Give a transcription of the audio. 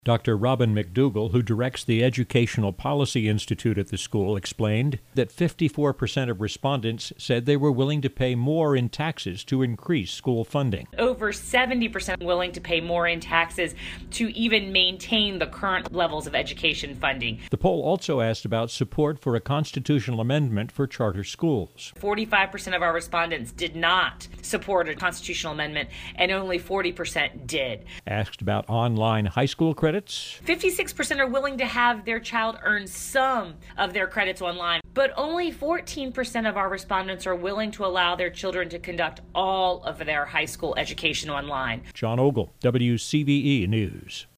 Dr. Robin McDougall, who directs the Educational Policy Institute at the school, explained that 54% of respondents said they were willing to pay more in taxes to increase school funding. Over 70% willing to pay more in taxes to even maintain the current levels of education funding. The poll also asked about support for a constitutional amendment for charter schools. 45% of our respondents did not support a constitutional amendment, and only 40% did. Asked about online high school credits, 56% are willing to have their child earn some of their credits online, but only 14% of our respondents are willing to allow their children to conduct all of their high school education online. John Ogle, WCVE News.